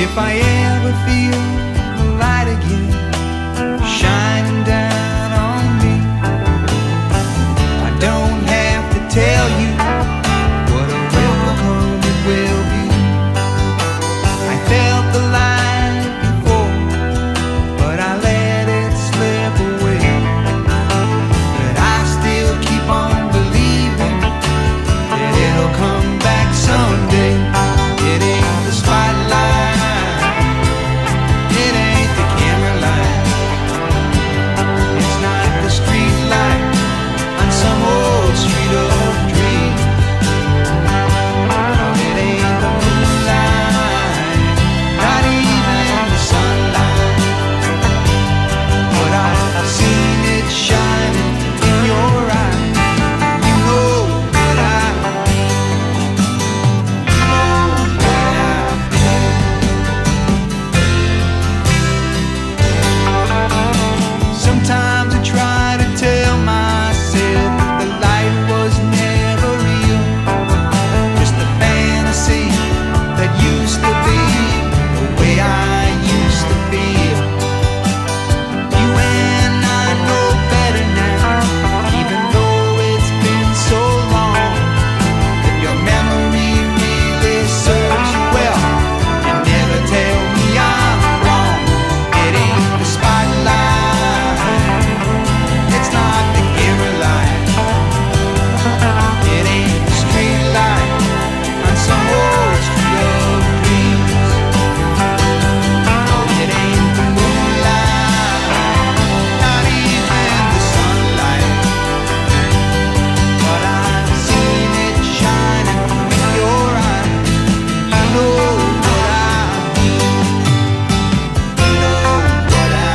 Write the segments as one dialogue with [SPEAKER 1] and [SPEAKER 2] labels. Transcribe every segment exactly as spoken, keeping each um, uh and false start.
[SPEAKER 1] If I ever feel the light again shining down on me, I don't have to tell you what a welcome it will be. I felt the light before, but I let it slip away. But I still keep on believing that it'll come back someday. It ain't the spotlight, it ain't the camera light, it's not the street light on some old street of dreams. It ain't the moonlight, not even the sunlight, but I've seen it shining in your eyes. You know what I mean. You know what I mean. Sometimes I try to tell myself that life was never real, just a fantasy that used to be the way I used to feel. You and I know better now, even though it's been so long. If your memory really serves you well, you never tell me I'm wrong. It ain't the spotlight, it's not the camera light, it ain't the street light on some old street of dreams. No, it ain't the moonlight, not even the sunlight, but I've seen it shining in your eyes. You know what I mean. You know what I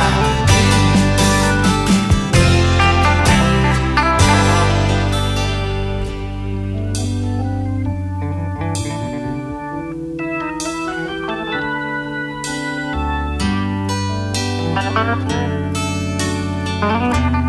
[SPEAKER 1] mean.